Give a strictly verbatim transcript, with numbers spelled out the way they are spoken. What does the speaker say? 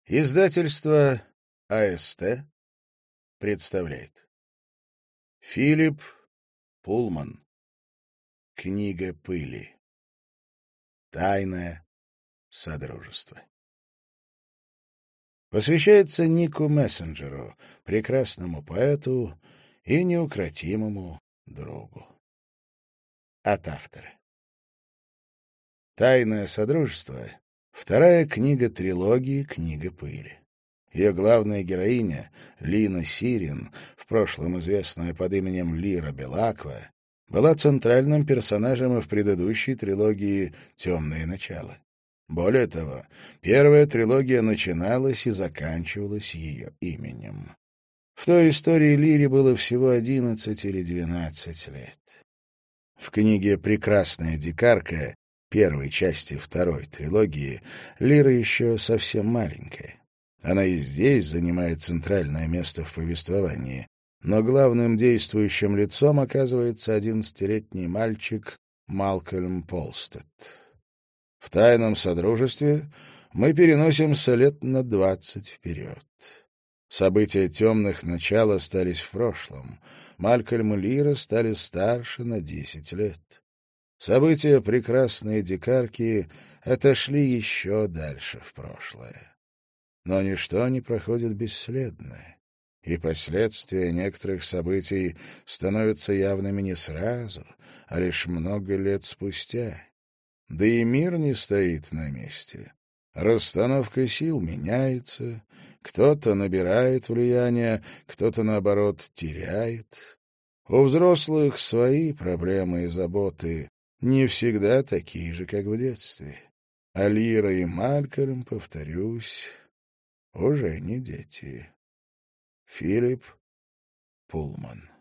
Издательство АСТ представляет. Филипп Пулман. Книга пыли. Тайное содружество. Посвящается Нику Мессенджеру, прекрасному поэту и неукротимому другу. От автора. Тайное содружество — вторая книга трилогии «Книга пыли». Ее главная героиня, Лина Сирин, в прошлом известная под именем Лира Белаква, была центральным персонажем и в предыдущей трилогии «Темное начало». Более того, первая трилогия начиналась и заканчивалась ее именем. В той истории Лире было всего одиннадцать или двенадцать лет. В книге «Прекрасная дикарка», первой части второй трилогии, Лира еще совсем маленькая. Она и здесь занимает центральное место в повествовании, но главным действующим лицом оказывается одиннадцатилетний мальчик Малкольм Полстед. В «Тайном содружестве» мы переносимся лет на двадцать вперед. События темных начал остались в прошлом. Малкольм и Лира стали старше на десять лет. События прекрасной дикарки отошли еще дальше в прошлое. Но ничто не проходит бесследно, и последствия некоторых событий становятся явными не сразу, а лишь много лет спустя. Да и мир не стоит на месте. Расстановка сил меняется, кто-то набирает влияние, кто-то, наоборот, теряет. У взрослых свои проблемы и заботы, не всегда такие же, как в детстве. А Лира и Малкольм, повторюсь, уже не дети. Филипп Пулман.